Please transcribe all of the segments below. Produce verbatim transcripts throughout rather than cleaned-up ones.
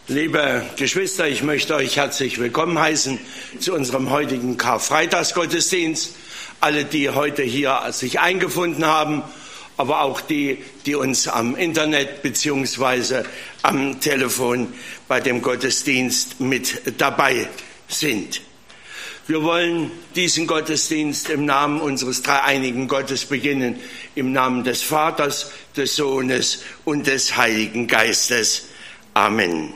Liebe Geschwister, ich möchte euch herzlich willkommen heißen zu unserem heutigen Karfreitagsgottesdienst. Alle, die heute hier sich eingefunden haben, aber auch die, die uns am Internet beziehungsweise am Telefon bei dem Gottesdienst mit dabei sind. Wir wollen diesen Gottesdienst im Namen unseres dreieinigen Gottes beginnen, im Namen des Vaters, des Sohnes und des Heiligen Geistes. Amen.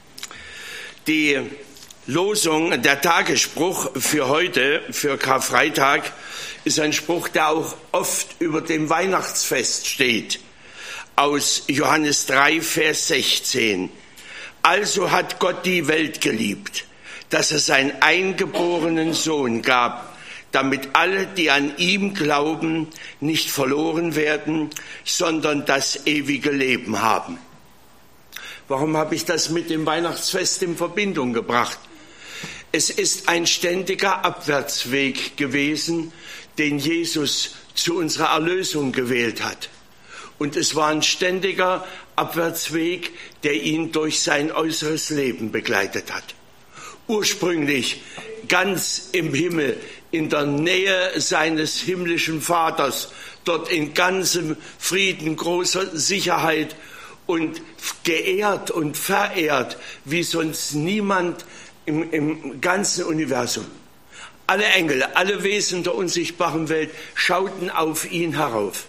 Die Losung, der Tagesspruch für heute, für Karfreitag, ist ein Spruch, der auch oft über dem Weihnachtsfest steht. Aus Johannes drei, Vers sechzehn. Also hat Gott die Welt geliebt, dass er seinen eingeborenen Sohn gab, damit alle, die an ihm glauben, nicht verloren werden, sondern das ewige Leben haben. Warum habe ich das mit dem Weihnachtsfest in Verbindung gebracht? Es ist ein ständiger Abwärtsweg gewesen, den Jesus zu unserer Erlösung gewählt hat. Und es war ein ständiger Abwärtsweg, der ihn durch sein äußeres Leben begleitet hat. Ursprünglich ganz im Himmel, in der Nähe seines himmlischen Vaters, dort in ganzem Frieden, großer Sicherheit und geehrt und verehrt, wie sonst niemand im, im ganzen Universum. Alle Engel, alle Wesen der unsichtbaren Welt schauten auf ihn herauf.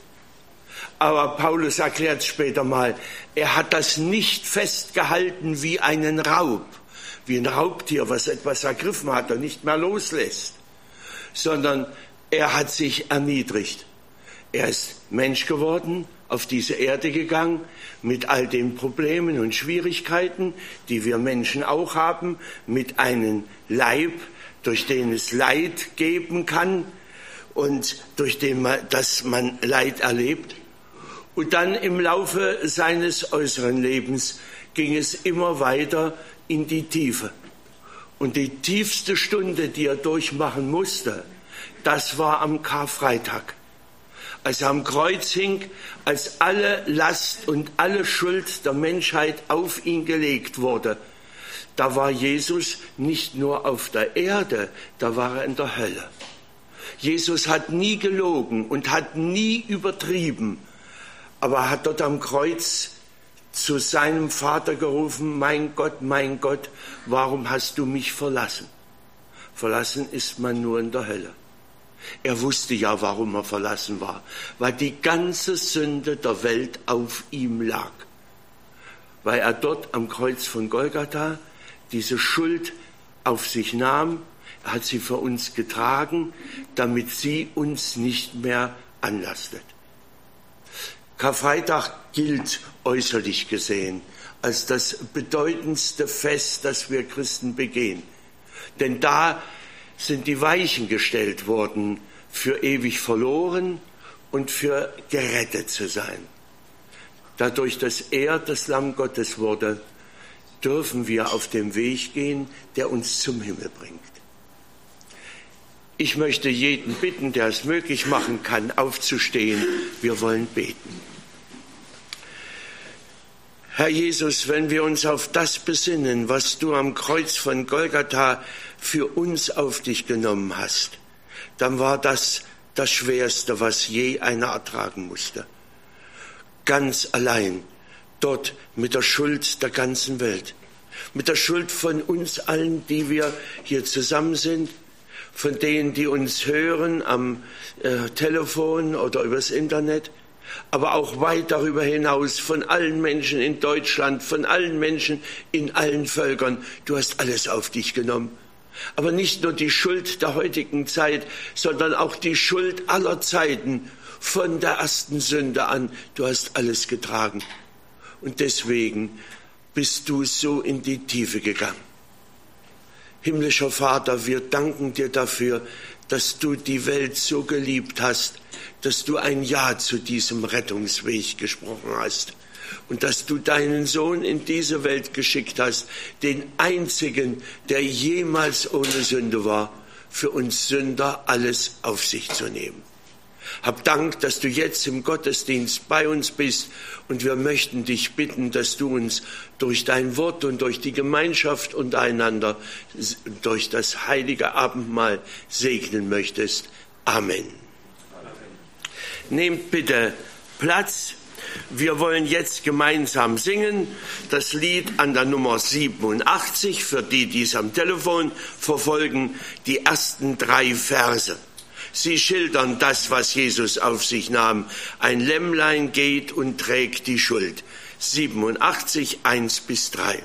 Aber Paulus erklärt später mal, er hat das nicht festgehalten wie einen Raub, wie ein Raubtier, was etwas ergriffen hat und nicht mehr loslässt, sondern er hat sich erniedrigt. Er ist Mensch geworden, auf diese Erde gegangen, mit all den Problemen und Schwierigkeiten, die wir Menschen auch haben, mit einem Leib, durch den es Leid geben kann und durch den man, dass man Leid erlebt. Und dann im Laufe seines äußeren Lebens ging es immer weiter in die Tiefe. Und die tiefste Stunde, die er durchmachen musste, das war am Karfreitag. Als er am Kreuz hing, als alle Last und alle Schuld der Menschheit auf ihn gelegt wurde, da war Jesus nicht nur auf der Erde, da war er in der Hölle. Jesus hat nie gelogen und hat nie übertrieben, aber er hat dort am Kreuz zu seinem Vater gerufen: Mein Gott, mein Gott, warum hast du mich verlassen? Verlassen ist man nur in der Hölle. Er wusste ja, warum er verlassen war, weil die ganze Sünde der Welt auf ihm lag. Weil er dort am Kreuz von Golgatha diese Schuld auf sich nahm, er hat sie für uns getragen, damit sie uns nicht mehr anlastet. Karfreitag gilt äußerlich gesehen als das bedeutendste Fest, das wir Christen begehen. Denn da sind die Weichen gestellt worden, für ewig verloren und für gerettet zu sein. Dadurch, dass er das Lamm Gottes wurde, dürfen wir auf dem Weg gehen, der uns zum Himmel bringt. Ich möchte jeden bitten, der es möglich machen kann, aufzustehen. Wir wollen beten. Herr Jesus, wenn wir uns auf das besinnen, was du am Kreuz von Golgatha für uns auf dich genommen hast, dann war das das Schwerste, was je einer ertragen musste. Ganz allein, dort mit der Schuld der ganzen Welt, mit der Schuld von uns allen, die wir hier zusammen sind, von denen, die uns hören am äh, Telefon oder übers Internet, aber auch weit darüber hinaus, von allen Menschen in Deutschland, von allen Menschen in allen Völkern. Du hast alles auf dich genommen. Aber nicht nur die Schuld der heutigen Zeit, sondern auch die Schuld aller Zeiten, von der ersten Sünde an. Du hast alles getragen. Und deswegen bist du so in die Tiefe gegangen. Himmlischer Vater, wir danken dir dafür, dass du die Welt so geliebt hast, dass du ein Ja zu diesem Rettungsweg gesprochen hast und dass du deinen Sohn in diese Welt geschickt hast, den einzigen, der jemals ohne Sünde war, für uns Sünder alles auf sich zu nehmen. Hab Dank, dass du jetzt im Gottesdienst bei uns bist und wir möchten dich bitten, dass du uns durch dein Wort und durch die Gemeinschaft untereinander, durch das heilige Abendmahl segnen möchtest. Amen. Nehmt bitte Platz. Wir wollen jetzt gemeinsam singen das Lied an der Nummer siebenundachtzig, für die, die es am Telefon verfolgen, die ersten drei Verse. Sie schildern das, was Jesus auf sich nahm. Ein Lämmlein geht und trägt die Schuld. siebenundachtzig, eins bis drei.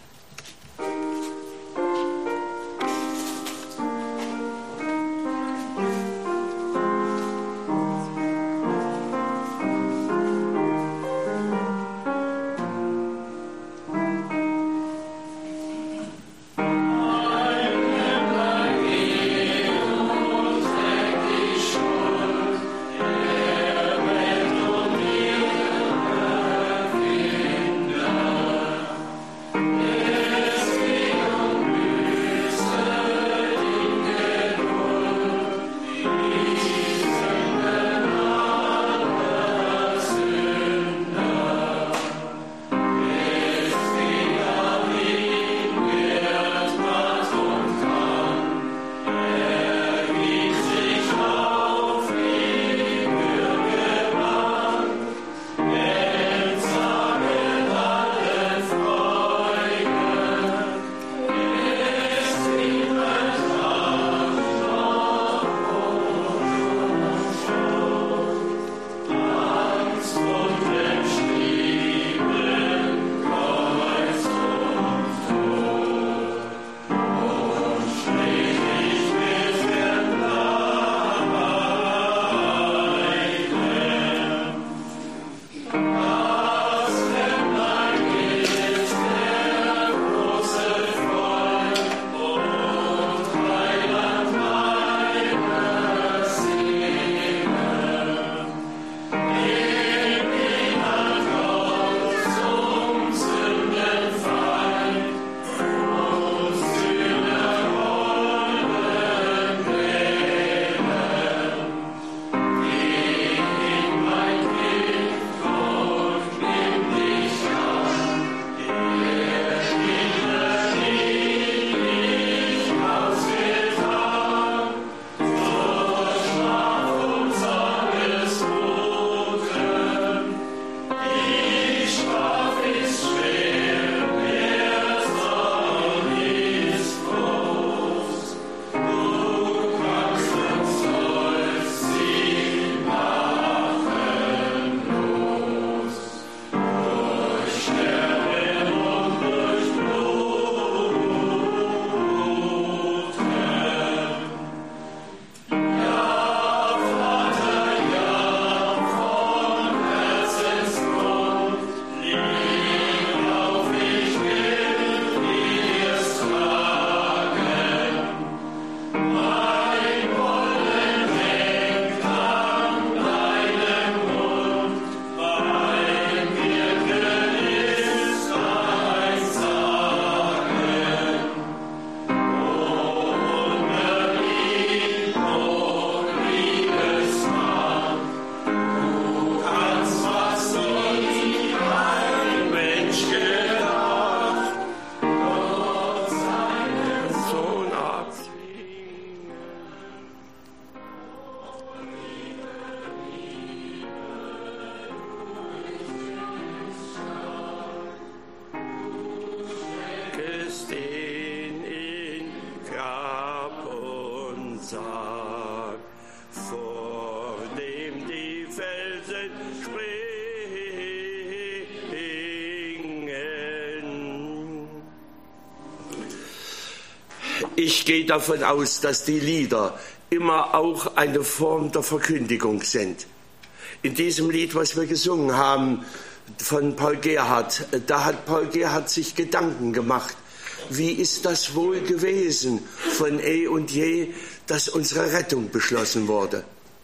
Ich gehe davon aus, dass die Lieder immer auch eine Form der Verkündigung sind. In diesem Lied, was wir gesungen haben von Paul Gerhardt, da hat Paul Gerhardt sich Gedanken gemacht. Wie ist das wohl gewesen von eh und je, dass unsere Rettung beschlossen wurde?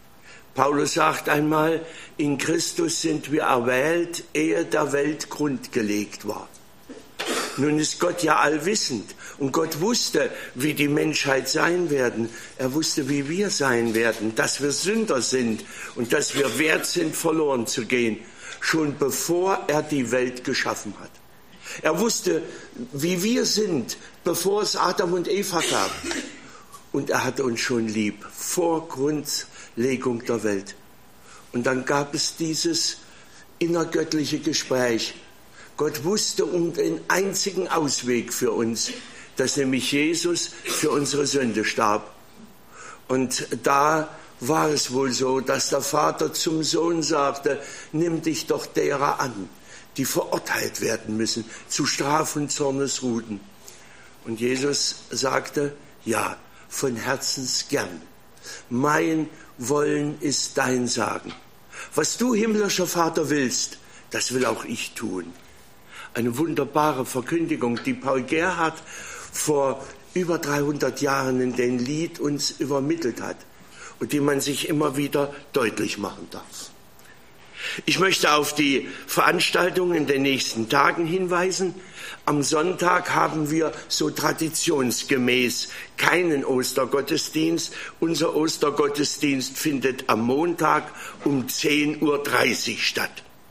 Paulus sagt einmal, in Christus sind wir erwählt, ehe der Welt Grund gelegt war. Nun ist Gott ja allwissend und Gott wusste, wie die Menschheit sein werden. Er wusste, wie wir sein werden, dass wir Sünder sind und dass wir wert sind, verloren zu gehen, schon bevor er die Welt geschaffen hat. Er wusste, wie wir sind, bevor es Adam und Eva gab. Und er hatte uns schon lieb, vor Grundlegung der Welt. Und dann gab es dieses innergöttliche Gespräch. Gott wusste um den einzigen Ausweg für uns, dass nämlich Jesus für unsere Sünde starb. Und da war es wohl so, dass der Vater zum Sohn sagte, nimm dich doch derer an, die verurteilt werden müssen, zu Straf und Zornesruten. Und Jesus sagte, ja, von Herzens gern. Mein Wollen ist dein Sagen. Was du, himmlischer Vater, willst, das will auch ich tun. Eine wunderbare Verkündigung, die Paul Gerhardt vor über dreihundert Jahren in dem Lied uns übermittelt hat und die man sich immer wieder deutlich machen darf. Ich möchte auf die Veranstaltungen in den nächsten Tagen hinweisen. Am Sonntag haben wir so traditionsgemäß keinen Ostergottesdienst. Unser Ostergottesdienst findet am Montag um zehn Uhr dreißig statt.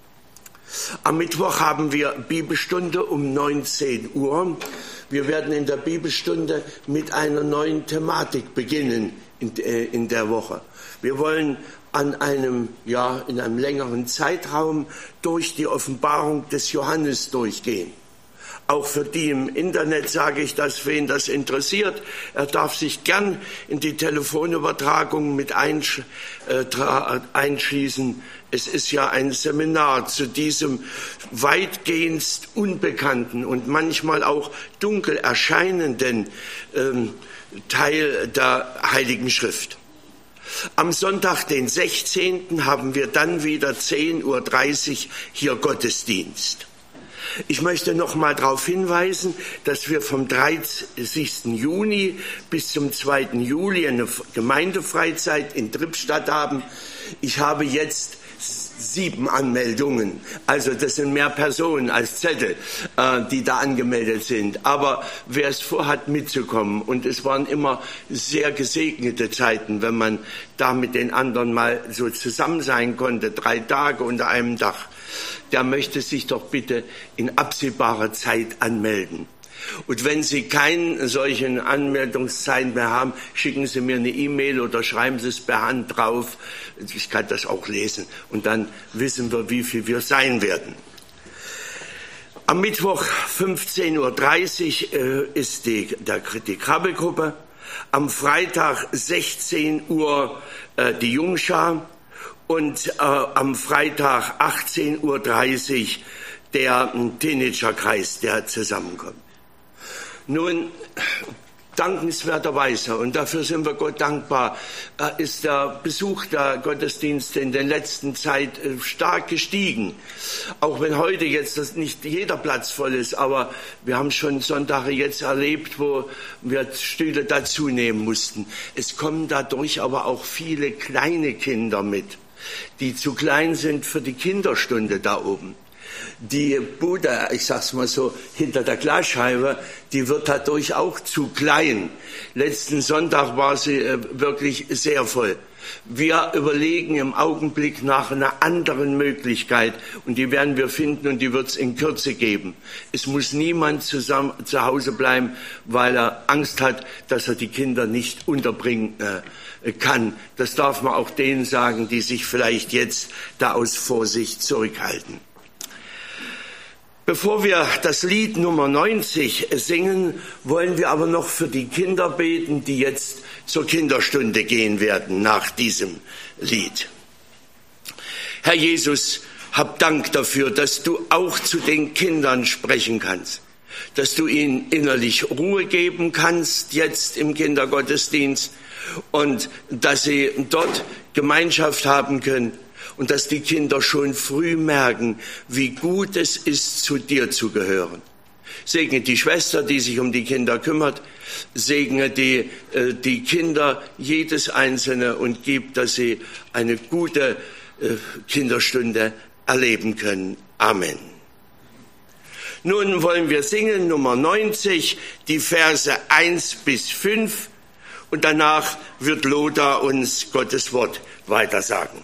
Am Mittwoch haben wir Bibelstunde um neunzehn Uhr. Wir werden in der Bibelstunde mit einer neuen Thematik beginnen in, äh, in der Woche. Wir wollen an einem, ja, in einem längeren Zeitraum durch die Offenbarung des Johannes durchgehen. Auch für die im Internet sage ich das, wen das interessiert. Er darf sich gern in die Telefonübertragung mit einsch- äh, einschließen. Es ist ja ein Seminar zu diesem weitgehend unbekannten und manchmal auch dunkel erscheinenden ähm, Teil der Heiligen Schrift. Am Sonntag, den sechzehnten haben wir dann wieder zehn Uhr dreißig hier Gottesdienst. Ich möchte noch mal darauf hinweisen, dass wir vom dreißigsten Juni bis zum zweiten Juli eine Gemeindefreizeit in Trippstadt haben. Ich habe jetzt sieben Anmeldungen. Also das sind mehr Personen als Zettel, äh, die da angemeldet sind. Aber wer es vorhat, mitzukommen, und es waren immer sehr gesegnete Zeiten, wenn man da mit den anderen mal so zusammen sein konnte, drei Tage unter einem Dach, der möchte sich doch bitte in absehbarer Zeit anmelden. Und wenn Sie keinen solchen Anmeldungszeiten mehr haben, schicken Sie mir eine E-Mail oder schreiben Sie es per Hand drauf. Ich kann das auch lesen. Und dann wissen wir, wie viel wir sein werden. Am Mittwoch fünfzehn Uhr dreißig äh, ist die, der, die Krabbelgruppe. Am Freitag sechzehn Uhr äh, die Jungschar. Und äh, am Freitag achtzehn Uhr dreißig der Teenagerkreis, der zusammenkommt. Nun, dankenswerterweise, und dafür sind wir Gott dankbar, ist der Besuch der Gottesdienste in der letzten Zeit stark gestiegen. Auch wenn heute jetzt nicht jeder Platz voll ist, aber wir haben schon Sonntage jetzt erlebt, wo wir Stühle dazu nehmen mussten. Es kommen dadurch aber auch viele kleine Kinder mit, die zu klein sind für die Kinderstunde da oben. Die Bude, ich sag's mal so, hinter der Glasscheibe, die wird dadurch auch zu klein. Letzten Sonntag war sie äh, wirklich sehr voll. Wir überlegen im Augenblick nach einer anderen Möglichkeit und die werden wir finden und die wird es in Kürze geben. Es muss niemand zusammen zu Hause bleiben, weil er Angst hat, dass er die Kinder nicht unterbringen äh, kann. Das darf man auch denen sagen, die sich vielleicht jetzt da aus Vorsicht zurückhalten. Bevor wir das Lied Nummer neunzig singen, wollen wir aber noch für die Kinder beten, die jetzt zur Kinderstunde gehen werden nach diesem Lied. Herr Jesus, hab Dank dafür, dass du auch zu den Kindern sprechen kannst, dass du ihnen innerlich Ruhe geben kannst jetzt im Kindergottesdienst und dass sie dort Gemeinschaft haben können. Und dass die Kinder schon früh merken, wie gut es ist, zu dir zu gehören. Segne die Schwester, die sich um die Kinder kümmert. Segne die, äh, die Kinder, jedes Einzelne, und gib, dass sie eine gute äh, Kinderstunde erleben können. Amen. Nun wollen wir singen Nummer neunzig, die Verse eins bis fünf, und danach wird Lothar uns Gottes Wort weitersagen.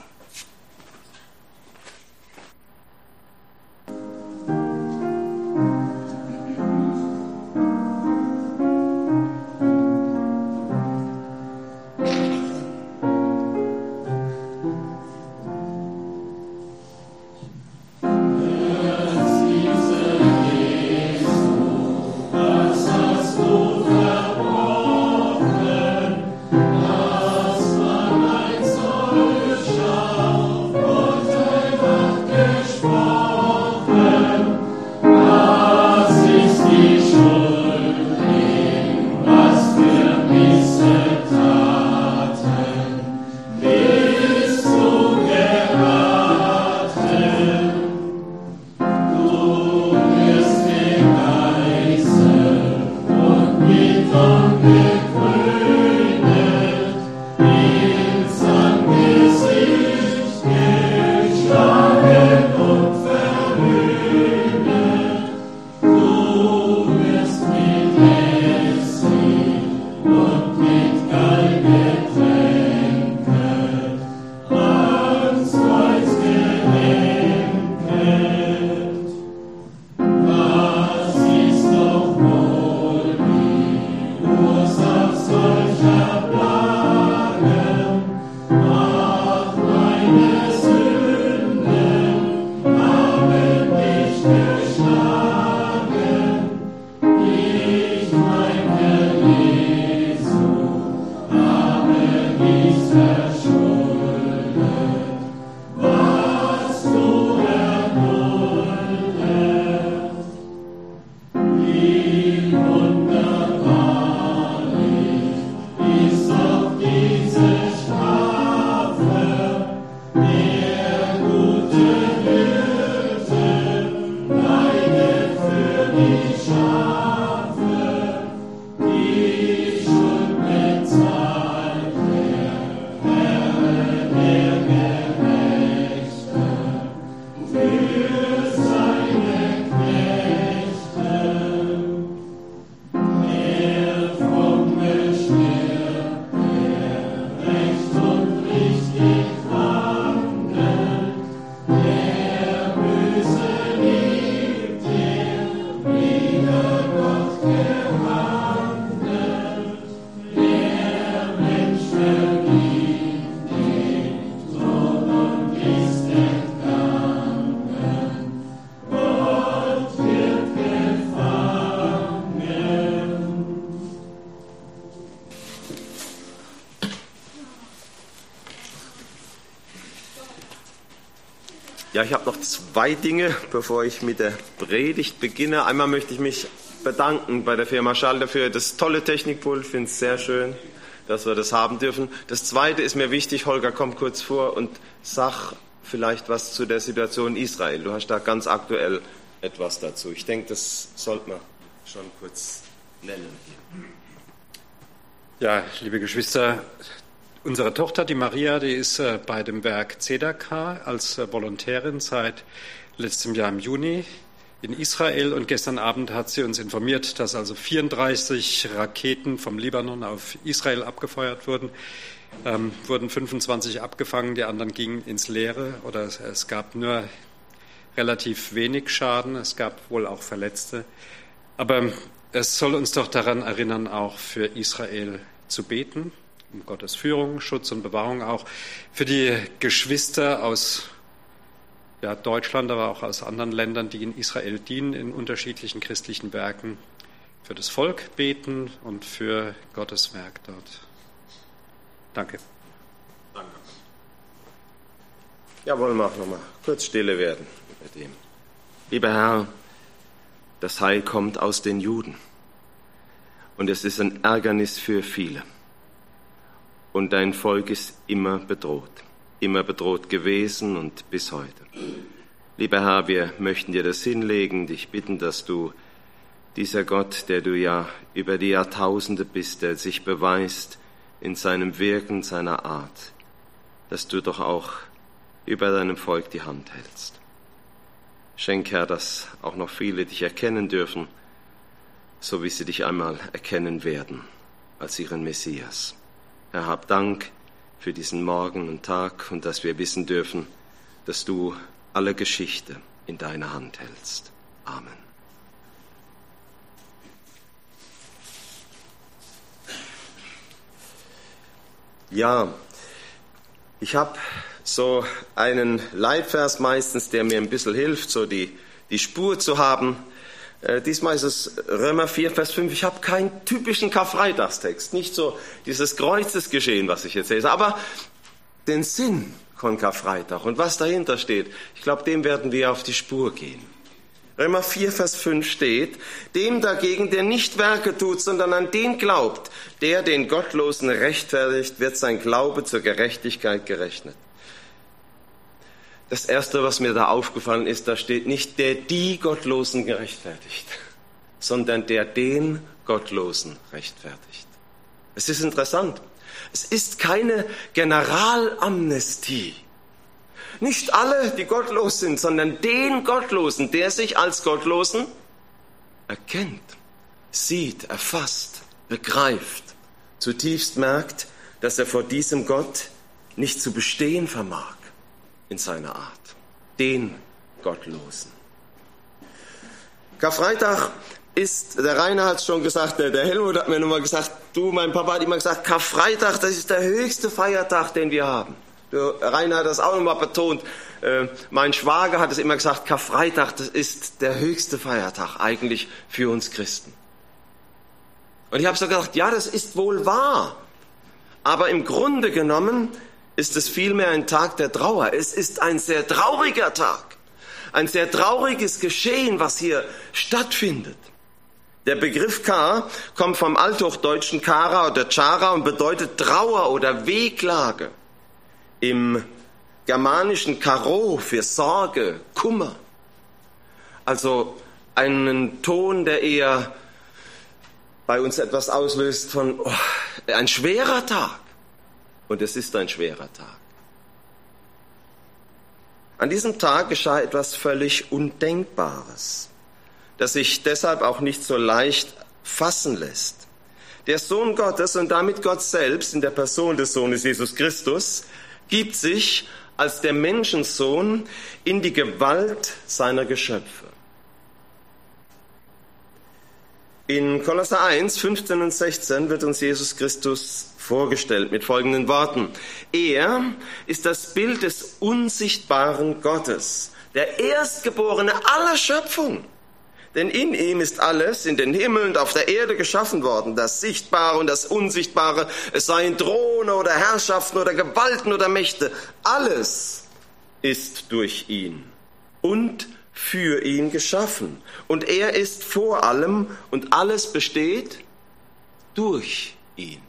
Ja, ich habe noch zwei Dinge, bevor ich mit der Predigt beginne. Einmal möchte ich mich bedanken bei der Firma Schalter für das tolle Technikpult. Ich finde es sehr schön, dass wir das haben dürfen. Das Zweite ist mir wichtig, Holger, komm kurz vor und sag vielleicht was zu der Situation in Israel. Du hast da ganz aktuell etwas dazu. Ich denke, das sollte man schon kurz nennen. Ja, liebe Geschwister, unsere Tochter, die Maria, die ist äh, bei dem Werk Tzedakah als äh, Volontärin seit letztem Jahr im Juni in Israel, und gestern Abend hat sie uns informiert, dass also vierunddreißig Raketen vom Libanon auf Israel abgefeuert wurden. Ähm, wurden fünfundzwanzig abgefangen, die anderen gingen ins Leere, oder es, es gab nur relativ wenig Schaden, es gab wohl auch Verletzte. Aber es soll uns doch daran erinnern, auch für Israel zu beten, um Gottes Führung, Schutz und Bewahrung, auch für die Geschwister aus ja, Deutschland, aber auch aus anderen Ländern, die in Israel dienen, in unterschiedlichen christlichen Werken, für das Volk beten und für Gottes Werk dort. Danke. Danke. Ja, wollen wir auch noch mal kurz stille werden mit dem. Lieber Herr, das Heil kommt aus den Juden, und es ist ein Ärgernis für viele. Und dein Volk ist immer bedroht, immer bedroht gewesen und bis heute. Lieber Herr, wir möchten dir das hinlegen, dich bitten, dass du, dieser Gott, der du ja über die Jahrtausende bist, der sich beweist in seinem Wirken, seiner Art, dass du doch auch über deinem Volk die Hand hältst. Schenk, Herr, dass auch noch viele dich erkennen dürfen, so wie sie dich einmal erkennen werden als ihren Messias. Herr, hab Dank für diesen Morgen und Tag und dass wir wissen dürfen, dass du alle Geschichte in deiner Hand hältst. Amen. Ja, ich habe so einen Leitvers meistens, der mir ein bisschen hilft, so die, die Spur zu haben. Äh, diesmal ist es Römer vier, Vers fünf. Ich habe keinen typischen Karfreitagstext, nicht so dieses Kreuzesgeschehen, was ich jetzt lese, aber den Sinn von Karfreitag und was dahinter steht. Ich glaube, dem werden wir auf die Spur gehen. Römer vier, Vers fünf steht, dem dagegen, der nicht Werke tut, sondern an den glaubt, der den Gottlosen rechtfertigt, wird sein Glaube zur Gerechtigkeit gerechnet. Das Erste, was mir da aufgefallen ist, da steht nicht, der die Gottlosen gerechtfertigt, sondern der den Gottlosen rechtfertigt. Es ist interessant. Es ist keine Generalamnestie. Nicht alle, die gottlos sind, sondern den Gottlosen, der sich als Gottlosen erkennt, sieht, erfasst, begreift, zutiefst merkt, dass er vor diesem Gott nicht zu bestehen vermag in seiner Art. Den Gottlosen. Karfreitag ist, der Rainer hat es schon gesagt, der, der Helmut hat mir nochmal gesagt, du, mein Papa hat immer gesagt, Karfreitag, das ist der höchste Feiertag, den wir haben. Der Rainer hat das auch nochmal betont. Äh, mein Schwager hat es immer gesagt, Karfreitag, das ist der höchste Feiertag eigentlich für uns Christen. Und ich habe so gedacht, ja, das ist wohl wahr. Aber im Grunde genommen ist es vielmehr ein Tag der Trauer. Es ist ein sehr trauriger Tag. Ein sehr trauriges Geschehen, was hier stattfindet. Der Begriff Kar kommt vom althochdeutschen Kara oder Chara und bedeutet Trauer oder Wehklage. Im germanischen Karo für Sorge, Kummer. Also einen Ton, der eher bei uns etwas auslöst von oh, ein schwerer Tag. Und es ist ein schwerer Tag. An diesem Tag geschah etwas völlig Undenkbares, das sich deshalb auch nicht so leicht fassen lässt. Der Sohn Gottes und damit Gott selbst in der Person des Sohnes Jesus Christus gibt sich als der Menschensohn in die Gewalt seiner Geschöpfe. In Kolosser eins, fünfzehn und sechzehn wird uns Jesus Christus vorgestellt mit folgenden Worten. Er ist das Bild des unsichtbaren Gottes, der Erstgeborene aller Schöpfung. Denn in ihm ist alles in den Himmeln und auf der Erde geschaffen worden, das Sichtbare und das Unsichtbare, es seien Throne oder Herrschaften oder Gewalten oder Mächte. Alles ist durch ihn und für ihn geschaffen. Und er ist vor allem und alles besteht durch ihn.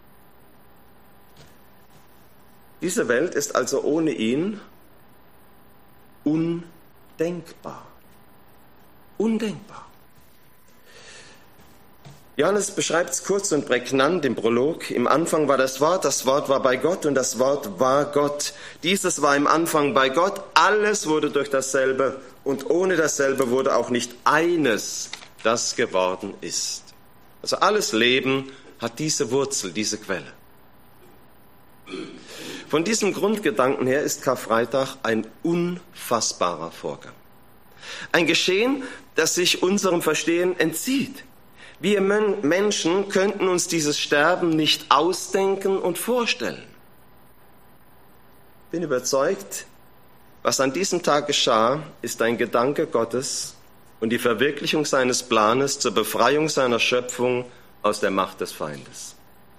Diese Welt ist also ohne ihn undenkbar. Undenkbar. Johannes beschreibt es kurz und prägnant im Prolog. Im Anfang war das Wort, das Wort war bei Gott und das Wort war Gott. Dieses war im Anfang bei Gott. Alles wurde durch dasselbe und ohne dasselbe wurde auch nicht eines, das geworden ist. Also alles Leben hat diese Wurzel, diese Quelle. Von diesem Grundgedanken her ist Karfreitag ein unfassbarer Vorgang. Ein Geschehen, das sich unserem Verstehen entzieht. Wir Menschen könnten uns dieses Sterben nicht ausdenken und vorstellen. Ich bin überzeugt, was an diesem Tag geschah, ist ein Gedanke Gottes und die Verwirklichung seines Planes zur Befreiung seiner Schöpfung aus der Macht des Feindes.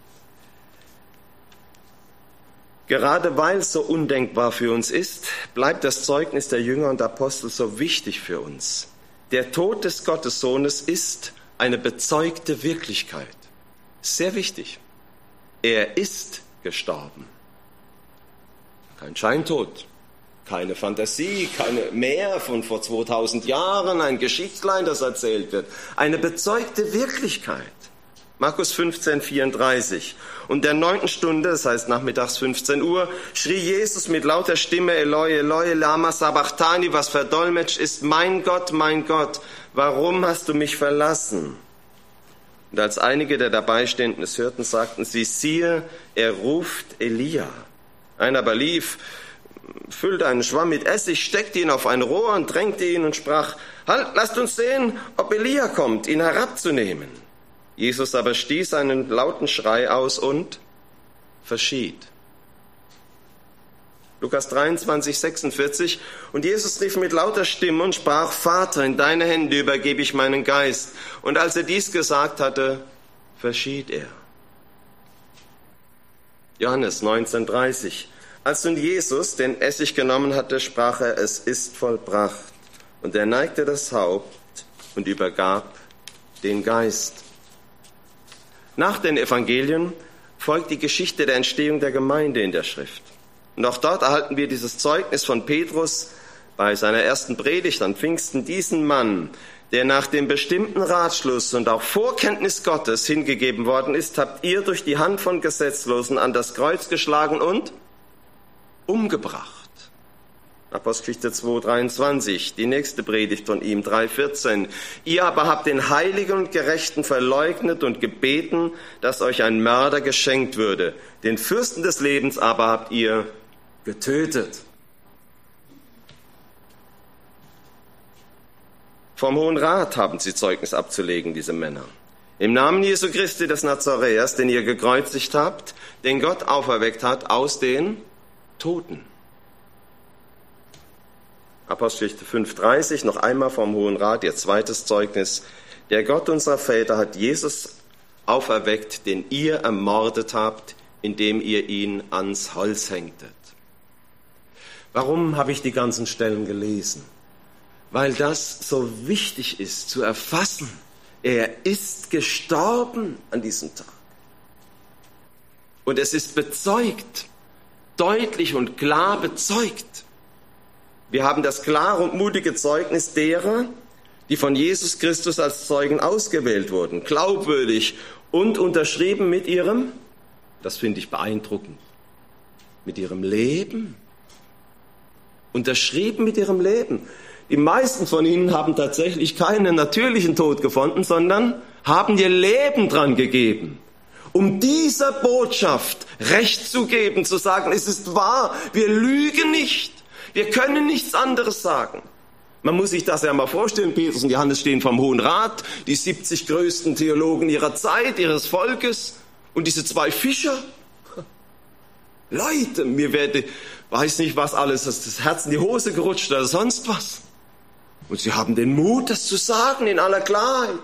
Gerade weil es so undenkbar für uns ist, bleibt das Zeugnis der Jünger und Apostel so wichtig für uns. Der Tod des Gottessohnes ist eine bezeugte Wirklichkeit. Sehr wichtig. Er ist gestorben. Kein Scheintod, keine Fantasie, keine mehr von vor zweitausend Jahren, ein Geschichtlein, das erzählt wird. Eine bezeugte Wirklichkeit. Markus fünfzehn, vierunddreißig. Und der neunten Stunde, das heißt nachmittags fünfzehn Uhr, schrie Jesus mit lauter Stimme, Eloi, Eloi, lama sabachthani, was verdolmetscht ist, mein Gott, mein Gott, warum hast du mich verlassen? Und als einige der Dabeistehenden es hörten, sagten sie, siehe, er ruft Elia. Einer aber lief, füllte einen Schwamm mit Essig, steckte ihn auf ein Rohr und drängte ihn und sprach, halt, lasst uns sehen, ob Elia kommt, ihn herabzunehmen. Jesus aber stieß einen lauten Schrei aus und verschied. Lukas dreiundzwanzig, sechsundvierzig. Und Jesus rief mit lauter Stimme und sprach, Vater, in deine Hände übergebe ich meinen Geist. Und als er dies gesagt hatte, verschied er. Johannes neunzehn, dreißig. Als nun Jesus den Essig genommen hatte, sprach er, es ist vollbracht. Und er neigte das Haupt und übergab den Geist. Nach den Evangelien folgt die Geschichte der Entstehung der Gemeinde in der Schrift. Und auch dort erhalten wir dieses Zeugnis von Petrus bei seiner ersten Predigt an Pfingsten, diesen Mann, der nach dem bestimmten Ratschluss und auch Vorkenntnis Gottes hingegeben worden ist, habt ihr durch die Hand von Gesetzlosen an das Kreuz geschlagen und umgebracht. Apostelgeschichte zwei, dreiundzwanzig, die nächste Predigt von ihm, drei, vierzehn. Ihr aber habt den Heiligen und Gerechten verleugnet und gebeten, dass euch ein Mörder geschenkt würde. Den Fürsten des Lebens aber habt ihr getötet. Vom Hohen Rat haben sie Zeugnis abzulegen, diese Männer. Im Namen Jesu Christi des Nazaräers, den ihr gekreuzigt habt, den Gott auferweckt hat aus den Toten. Apostelgeschichte fünf, dreißig, noch einmal vom Hohen Rat, ihr zweites Zeugnis. Der Gott unserer Väter hat Jesus auferweckt, den ihr ermordet habt, indem ihr ihn ans Holz hängtet. Warum habe ich die ganzen Stellen gelesen? Weil das so wichtig ist zu erfassen. Er ist gestorben an diesem Tag. Und es ist bezeugt, deutlich und klar bezeugt. Wir haben das klare und mutige Zeugnis derer, die von Jesus Christus als Zeugen ausgewählt wurden, glaubwürdig und unterschrieben mit ihrem, das finde ich beeindruckend, mit ihrem Leben. Unterschrieben mit ihrem Leben. Die meisten von ihnen haben tatsächlich keinen natürlichen Tod gefunden, sondern haben ihr Leben dran gegeben, um dieser Botschaft Recht zu geben, zu sagen, es ist wahr, wir lügen nicht. Wir können nichts anderes sagen. Man muss sich das ja mal vorstellen. Petrus und Johannes stehen vom Hohen Rat, die siebzig größten Theologen ihrer Zeit, ihres Volkes, und diese zwei Fischer. Leute, mir werde, weiß nicht was alles, das Herz in die Hose gerutscht oder sonst was. Und sie haben den Mut, das zu sagen in aller Klarheit.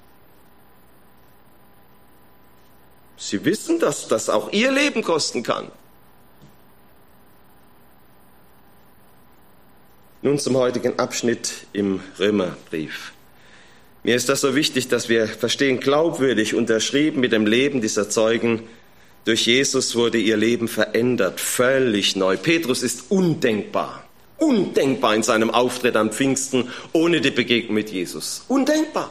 Sie wissen, dass das auch ihr Leben kosten kann. Nun zum heutigen Abschnitt im Römerbrief. Mir ist das so wichtig, dass wir verstehen, glaubwürdig unterschrieben mit dem Leben dieser Zeugen. Durch Jesus wurde ihr Leben verändert, völlig neu. Petrus ist undenkbar, undenkbar in seinem Auftritt am Pfingsten ohne die Begegnung mit Jesus. Undenkbar.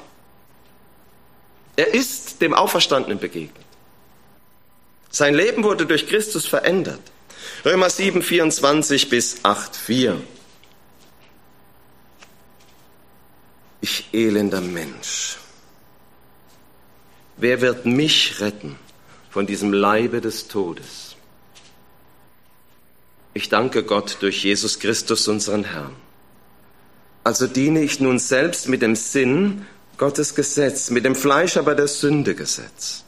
Er ist dem Auferstandenen begegnet. Sein Leben wurde durch Christus verändert. Römer sieben, vierundzwanzig bis acht, vier. Ich elender Mensch, wer wird mich retten von diesem Leibe des Todes? Ich danke Gott durch Jesus Christus, unseren Herrn. Also diene ich nun selbst mit dem Sinn Gottes Gesetz, mit dem Fleisch aber der Sünde Gesetz.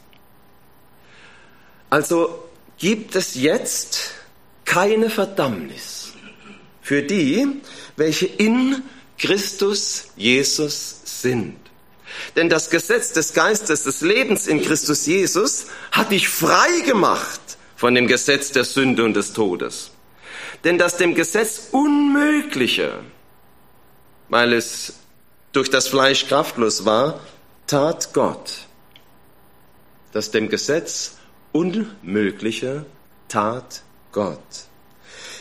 Also gibt es jetzt keine Verdammnis für die, welche in Christus Jesus sind. Denn das Gesetz des Geistes des Lebens in Christus Jesus hat dich frei gemacht von dem Gesetz der Sünde und des Todes. Denn das dem Gesetz Unmögliche, weil es durch das Fleisch kraftlos war, tat Gott. Das dem Gesetz Unmögliche tat Gott,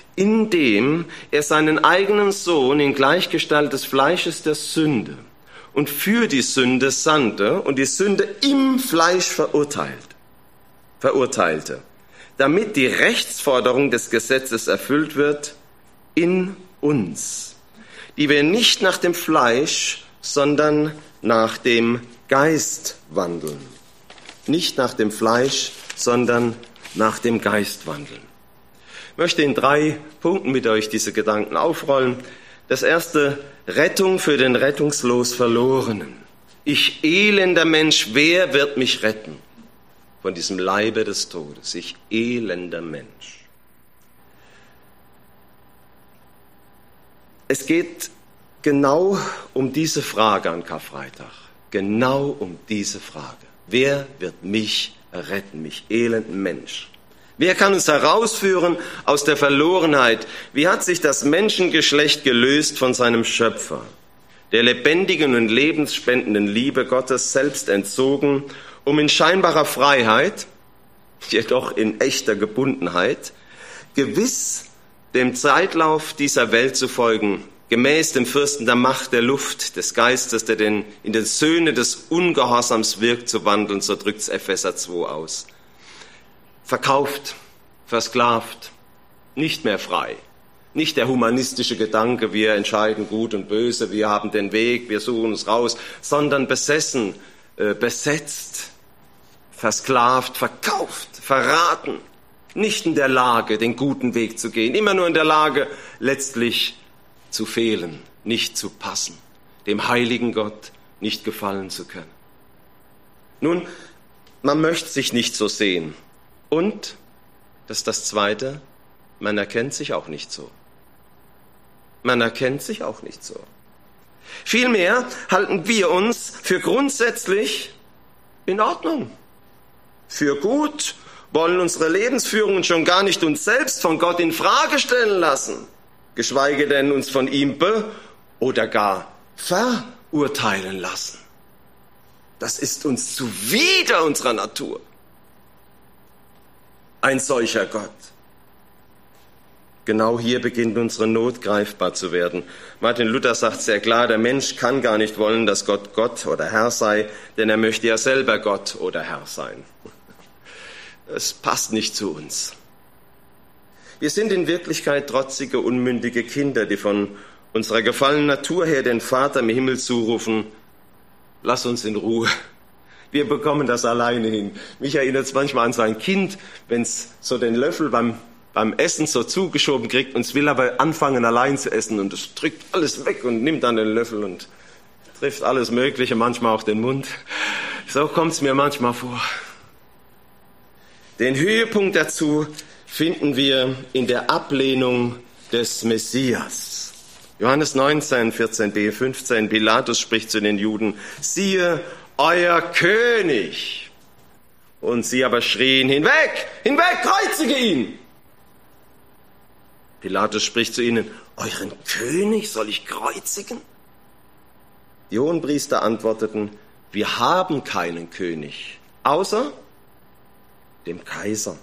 indem er seinen eigenen Sohn in Gleichgestalt des Fleisches der Sünde und für die Sünde sandte und die Sünde im Fleisch verurteilt, verurteilte, damit die Rechtsforderung des Gesetzes erfüllt wird in uns, die wir nicht nach dem Fleisch, sondern nach dem Geist wandeln. Nicht nach dem Fleisch, sondern nach dem Geist wandeln. Ich möchte in drei Punkten mit euch diese Gedanken aufrollen. Das erste, Rettung für den rettungslos Verlorenen. Ich elender Mensch, wer wird mich retten von diesem Leibe des Todes? Ich elender Mensch. Es geht genau um diese Frage an Karfreitag. Genau um diese Frage. Wer wird mich retten, mich elenden Mensch? Wer kann uns herausführen aus der Verlorenheit? Wie hat sich das Menschengeschlecht gelöst von seinem Schöpfer, der lebendigen und lebensspendenden Liebe Gottes selbst entzogen, um in scheinbarer Freiheit, jedoch in echter Gebundenheit, gewiss dem Zeitlauf dieser Welt zu folgen, gemäß dem Fürsten der Macht der Luft, des Geistes, der den, in den Söhne des Ungehorsams wirkt, zu wandeln, so drückt es Epheser zwei aus. Verkauft, versklavt, nicht mehr frei. Nicht der humanistische Gedanke, wir entscheiden gut und böse, wir haben den Weg, wir suchen uns raus, sondern besessen, äh, besetzt, versklavt, verkauft, verraten, nicht in der Lage, den guten Weg zu gehen, immer nur in der Lage, letztlich zu fehlen, nicht zu passen, dem heiligen Gott nicht gefallen zu können. Nun, man möchte sich nicht so sehen. Und, das ist das Zweite, man erkennt sich auch nicht so. Man erkennt sich auch nicht so. Vielmehr halten wir uns für grundsätzlich in Ordnung, für gut, wollen unsere Lebensführung und schon gar nicht uns selbst von Gott in Frage stellen lassen, geschweige denn uns von ihm be- oder gar verurteilen lassen. Das ist uns zuwider unserer Natur. Ein solcher Gott. Genau hier beginnt unsere Not greifbar zu werden. Martin Luther sagt sehr klar, der Mensch kann gar nicht wollen, dass Gott Gott oder Herr sei, denn er möchte ja selber Gott oder Herr sein. Es passt nicht zu uns. Wir sind in Wirklichkeit trotzige, unmündige Kinder, die von unserer gefallenen Natur her den Vater im Himmel zurufen, lass uns in Ruhe. Wir bekommen das alleine hin. Mich erinnert es manchmal an so ein Kind, wenn es so den Löffel beim, beim Essen so zugeschoben kriegt und es will aber anfangen allein zu essen und es drückt alles weg und nimmt dann den Löffel und trifft alles Mögliche, manchmal auch den Mund. So kommt es mir manchmal vor. Den Höhepunkt dazu finden wir in der Ablehnung des Messias. Johannes neunzehn, vierzehn b, fünfzehn, Pilatus spricht zu den Juden, siehe, euer König. Und sie aber schrien, hinweg, hinweg, kreuzige ihn. Pilatus spricht zu ihnen, euren König soll ich kreuzigen? Die Hohenpriester antworteten, wir haben keinen König, außer dem Kaiser.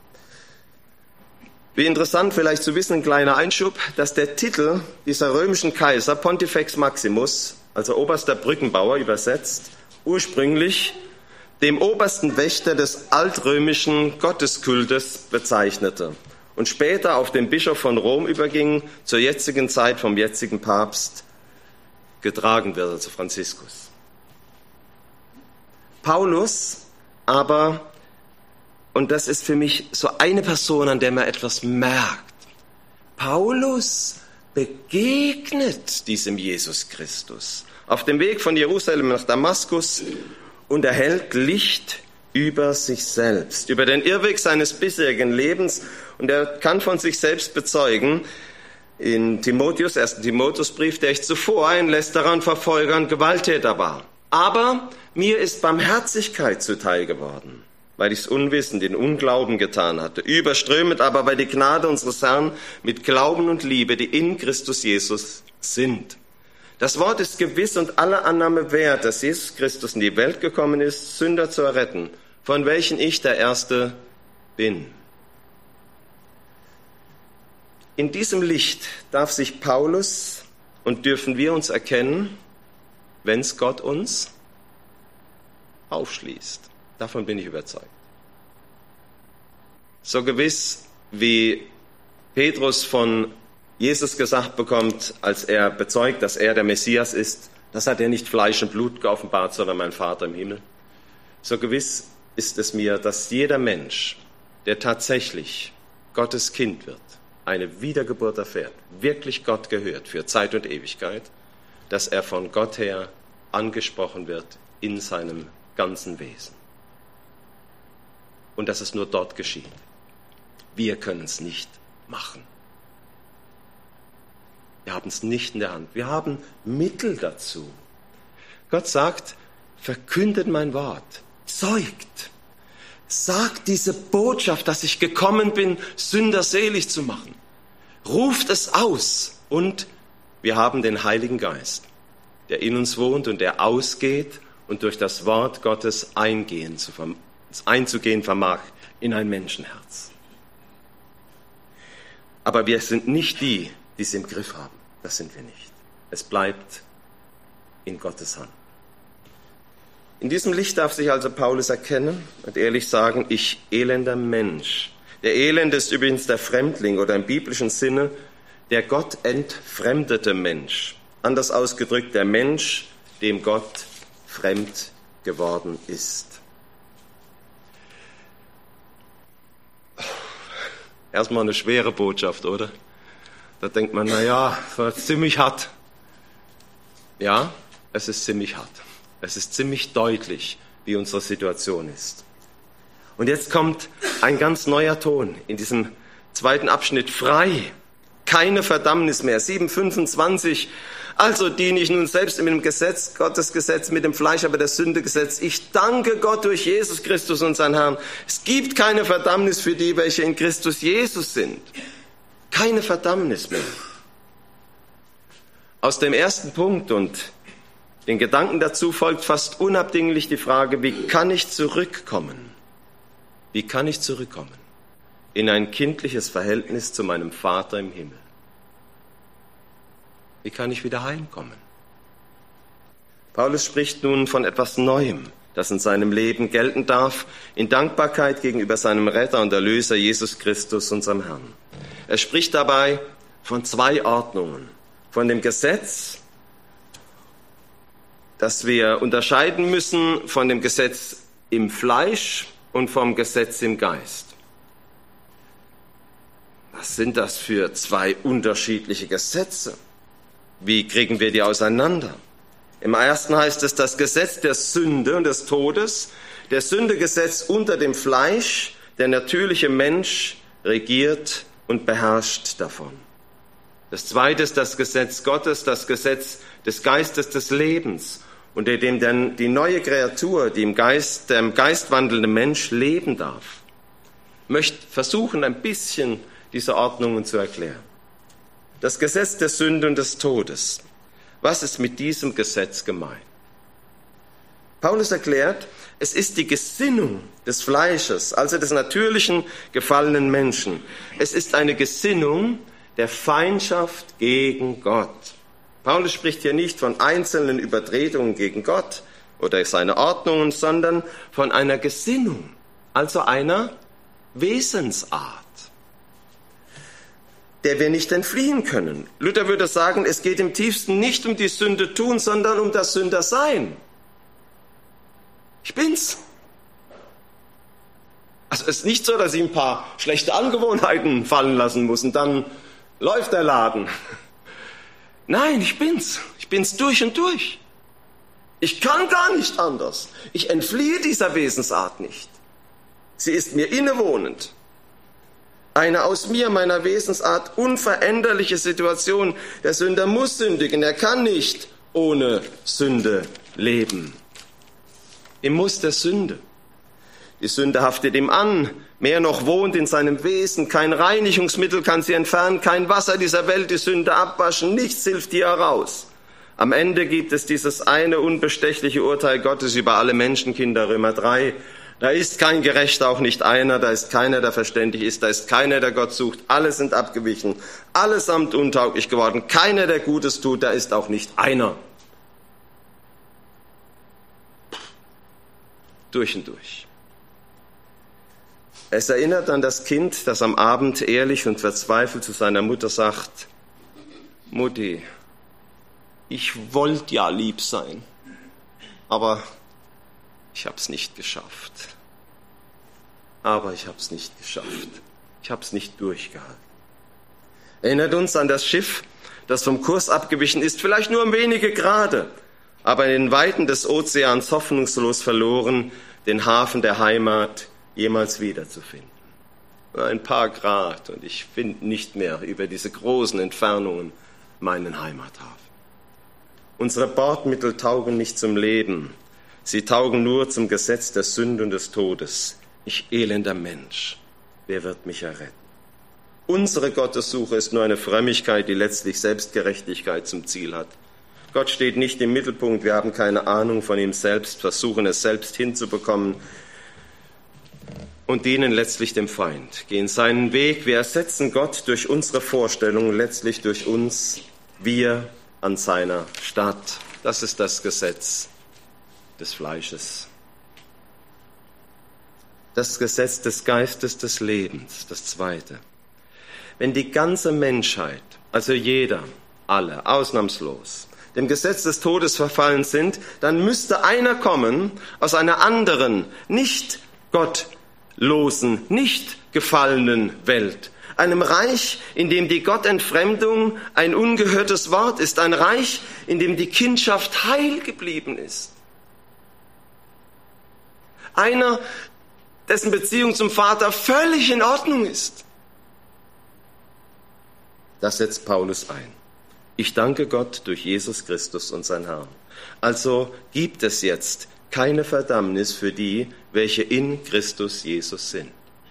Wie interessant vielleicht zu wissen, ein kleiner Einschub, dass der Titel dieser römischen Kaiser, Pontifex Maximus, also oberster Brückenbauer übersetzt, ursprünglich dem obersten Wächter des altrömischen Gotteskultes bezeichnete und später auf den Bischof von Rom überging, zur jetzigen Zeit vom jetzigen Papst getragen wird, also Franziskus. Paulus aber, und das ist für mich so eine Person, an der man etwas merkt, Paulus begegnet diesem Jesus Christus auf dem Weg von Jerusalem nach Damaskus und erhält Licht über sich selbst, über den Irrweg seines bisherigen Lebens, und er kann von sich selbst bezeugen, in Timotheus, ersten Timotheusbrief, der ich zuvor ein Lästerer und Verfolger und Gewalttäter war. Aber mir ist Barmherzigkeit zuteil geworden, weil ich's unwissend in Unglauben getan hatte, überströmend aber, weil die Gnade unseres Herrn mit Glauben und Liebe, die in Christus Jesus sind. Das Wort ist gewiss und alle Annahme wert, dass Jesus Christus in die Welt gekommen ist, Sünder zu erretten, von welchen ich der Erste bin. In diesem Licht darf sich Paulus und dürfen wir uns erkennen wenn es Gott uns aufschließt. Davon bin ich überzeugt. So gewiss wie Petrus von Jesus gesagt bekommt, als er bezeugt, dass er der Messias ist, das hat er nicht Fleisch und Blut geoffenbart, sondern mein Vater im Himmel. So gewiss ist es mir, dass jeder Mensch, der tatsächlich Gottes Kind wird, eine Wiedergeburt erfährt, wirklich Gott gehört für Zeit und Ewigkeit, dass er von Gott her angesprochen wird in seinem ganzen Wesen. Und dass es nur dort geschieht. Wir können es nicht machen. Wir haben es nicht in der Hand. Wir haben Mittel dazu. Gott sagt, verkündet mein Wort, zeugt, sagt diese Botschaft, dass ich gekommen bin, Sünder selig zu machen. Ruft es aus. Und wir haben den Heiligen Geist, der in uns wohnt und der ausgeht und durch das Wort Gottes eingehen zu, einzugehen vermag in ein Menschenherz. Aber wir sind nicht die, die es im Griff haben. Das sind wir nicht. Es bleibt in Gottes Hand. In diesem Licht darf sich also Paulus erkennen und ehrlich sagen, ich elender Mensch. Der Elend ist übrigens der Fremdling oder im biblischen Sinne der Gott entfremdete Mensch. Anders ausgedrückt, der Mensch, dem Gott fremd geworden ist. Erstmal eine schwere Botschaft, oder? Da denkt man, na ja, das ist ziemlich hart. Ja, es ist ziemlich hart. Es ist ziemlich deutlich, wie unsere Situation ist. Und jetzt kommt ein ganz neuer Ton in diesem zweiten Abschnitt. Frei, keine Verdammnis mehr. sieben fünfundzwanzig. Also diene ich nun selbst mit dem Gesetz, Gottes Gesetz, mit dem Fleisch, aber der Sünde Gesetz. Ich danke Gott durch Jesus Christus, unseren Herrn. Es gibt keine Verdammnis für die, welche in Christus Jesus sind. Keine Verdammnis mehr. Aus dem ersten Punkt und den Gedanken dazu folgt fast unabdinglich die Frage, wie kann ich zurückkommen? Wie kann ich zurückkommen in ein kindliches Verhältnis zu meinem Vater im Himmel? Wie kann ich wieder heimkommen? Paulus spricht nun von etwas Neuem, das in seinem Leben gelten darf, in Dankbarkeit gegenüber seinem Retter und Erlöser Jesus Christus, unserem Herrn. Er spricht dabei von zwei Ordnungen, von dem Gesetz, das wir unterscheiden müssen von dem Gesetz im Fleisch und vom Gesetz im Geist. Was sind das für zwei unterschiedliche Gesetze? Wie kriegen wir die auseinander? Im ersten heißt es das Gesetz der Sünde und des Todes, der Sündegesetz unter dem Fleisch, der natürliche Mensch regiert und beherrscht davon. Das zweite ist das Gesetz Gottes, das Gesetz des Geistes des Lebens, unter dem dann die neue Kreatur, die im Geist, der im Geist wandelnde Mensch leben darf. Ich möchte versuchen, ein bisschen diese Ordnungen zu erklären. Das Gesetz der Sünde und des Todes. Was ist mit diesem Gesetz gemeint? Paulus erklärt, es ist die Gesinnung des Fleisches, also des natürlichen, gefallenen Menschen. Es ist eine Gesinnung der Feindschaft gegen Gott. Paulus spricht hier nicht von einzelnen Übertretungen gegen Gott oder seine Ordnungen, sondern von einer Gesinnung, also einer Wesensart, der wir nicht entfliehen können. Luther würde sagen, es geht im tiefsten nicht um die Sünde tun, sondern um das Sündersein. Ich bin's. Also es ist nicht so, dass ich ein paar schlechte Angewohnheiten fallen lassen muss und dann läuft der Laden. Nein, ich bin's. Ich bin's durch und durch. Ich kann gar nicht anders. Ich entfliehe dieser Wesensart nicht. Sie ist mir innewohnend. Eine aus mir, meiner Wesensart, unveränderliche Situation. Der Sünder muss sündigen. Er kann nicht ohne Sünde leben. Im Muss der Sünde. Die Sünde haftet ihm an. Mehr noch wohnt in seinem Wesen. Kein Reinigungsmittel kann sie entfernen. Kein Wasser dieser Welt die Sünde abwaschen. Nichts hilft ihr heraus. Am Ende gibt es dieses eine unbestechliche Urteil Gottes über alle Menschenkinder, Römer drei. Da ist kein Gerechter, auch nicht einer, da ist keiner, der verständig ist, da ist keiner, der Gott sucht. Alle sind abgewichen, allesamt untauglich geworden, keiner, der Gutes tut, da ist auch nicht einer. durch und durch. Es erinnert an das Kind, das am Abend ehrlich und verzweifelt zu seiner Mutter sagt, Mutti, ich wollte ja lieb sein, aber ich habe es nicht geschafft. Aber ich habe es nicht geschafft. Ich habe es nicht durchgehalten. Erinnert uns an das Schiff, das vom Kurs abgewichen ist, vielleicht nur um wenige Grade, aber in den Weiten des Ozeans hoffnungslos verloren, den Hafen der Heimat jemals wiederzufinden. Nur ein paar Grad und ich finde nicht mehr über diese großen Entfernungen meinen Heimathafen. Unsere Bordmittel taugen nicht zum Leben, sie taugen nur zum Gesetz der Sünde und des Todes. Ich elender Mensch, wer wird mich erretten? Unsere Gottessuche ist nur eine Frömmigkeit, die letztlich Selbstgerechtigkeit zum Ziel hat. Gott steht nicht im Mittelpunkt, wir haben keine Ahnung von ihm selbst, versuchen es selbst hinzubekommen und dienen letztlich dem Feind, gehen seinen Weg. Wir ersetzen Gott durch unsere Vorstellungen, letztlich durch uns, wir an seiner Statt. Das ist das Gesetz des Fleisches. Das Gesetz des Geistes des Lebens, das zweite. Wenn die ganze Menschheit, also jeder, alle, ausnahmslos, dem Gesetz des Todes verfallen sind, dann müsste einer kommen aus einer anderen, nicht gottlosen, nicht gefallenen Welt. Einem Reich, in dem die Gottentfremdung ein ungehörtes Wort ist. Ein Reich, in dem die Kindschaft heil geblieben ist. Einer, dessen Beziehung zum Vater völlig in Ordnung ist. Das setzt Paulus ein. Ich danke Gott durch Jesus Christus, unseren Herrn. Also gibt es jetzt keine Verdammnis für die, welche in Christus Jesus sind.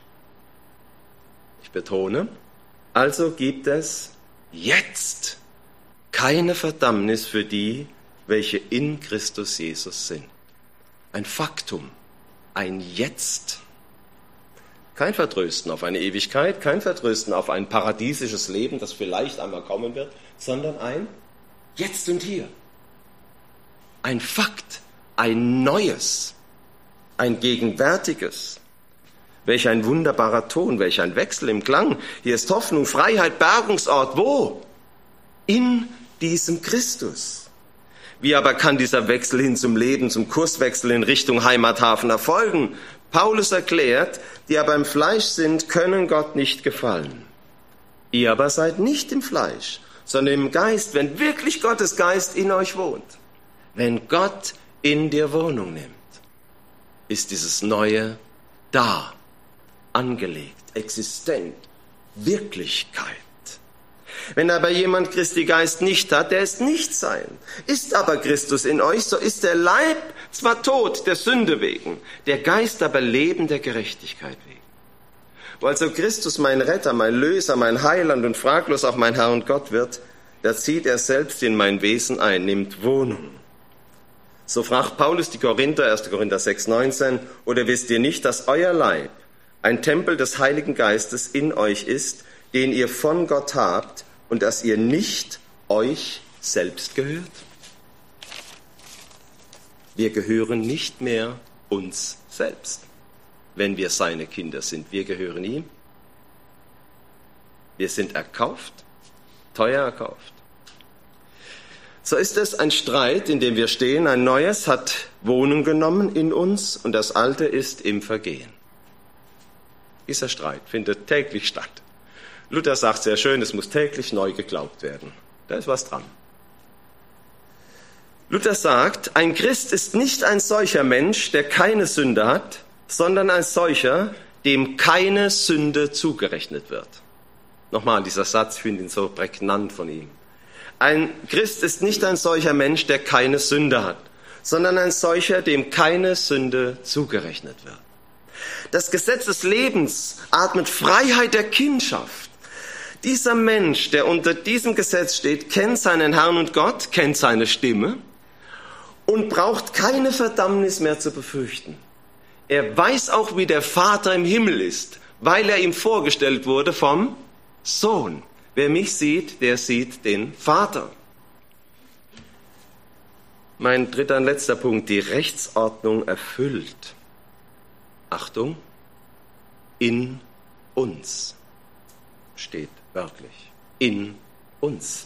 Ich betone, also gibt es jetzt keine Verdammnis für die, welche in Christus Jesus sind. Ein Faktum, ein Jetzt. Kein Vertrösten auf eine Ewigkeit, kein Vertrösten auf ein paradiesisches Leben, das vielleicht einmal kommen wird, sondern ein Jetzt und Hier. Ein Fakt, ein Neues, ein Gegenwärtiges. Welch ein wunderbarer Ton, welch ein Wechsel im Klang. Hier ist Hoffnung, Freiheit, Bergungsort. Wo? In diesem Christus. Wie aber kann dieser Wechsel hin zum Leben, zum Kurswechsel in Richtung Heimathafen erfolgen? Paulus erklärt, die aber im Fleisch sind, können Gott nicht gefallen. Ihr aber seid nicht im Fleisch, sondern im Geist, wenn wirklich Gottes Geist in euch wohnt. Wenn Gott in dir Wohnung nimmt, ist dieses Neue da, angelegt, existent, Wirklichkeit. Wenn aber jemand Christi Geist nicht hat, der ist nicht sein. Ist aber Christus in euch, so ist der Leib zwar tot, der Sünde wegen, der Geist aber Leben der Gerechtigkeit wegen. Wo also Christus mein Retter, mein Löser, mein Heiland und fraglos auch mein Herr und Gott wird, da zieht er selbst in mein Wesen ein, nimmt Wohnung. So fragt Paulus die Korinther, erster Korinther sechs, neunzehn, oder wisst ihr nicht, dass euer Leib ein Tempel des Heiligen Geistes in euch ist, den ihr von Gott habt und dass ihr nicht euch selbst gehört? Wir gehören nicht mehr uns selbst, wenn wir seine Kinder sind. Wir gehören ihm. Wir sind erkauft, teuer erkauft. So ist es ein Streit, in dem wir stehen. Ein Neues hat Wohnung genommen in uns und das Alte ist im Vergehen. Dieser Streit findet täglich statt. Luther sagt sehr schön, es muss täglich neu geglaubt werden. Da ist was dran. Luther sagt, ein Christ ist nicht ein solcher Mensch, der keine Sünde hat, sondern ein solcher, dem keine Sünde zugerechnet wird. Nochmal, dieser Satz, ich finde ihn so prägnant von ihm. Ein Christ ist nicht ein solcher Mensch, der keine Sünde hat, sondern ein solcher, dem keine Sünde zugerechnet wird. Das Gesetz des Lebens atmet Freiheit der Kindschaft. Dieser Mensch, der unter diesem Gesetz steht, kennt seinen Herrn und Gott, kennt seine Stimme und braucht keine Verdammnis mehr zu befürchten. Er weiß auch, wie der Vater im Himmel ist, weil er ihm vorgestellt wurde vom Sohn. Wer mich sieht, der sieht den Vater. Mein dritter und letzter Punkt, die Rechtsordnung erfüllt. Achtung, in uns steht wörtlich, in uns.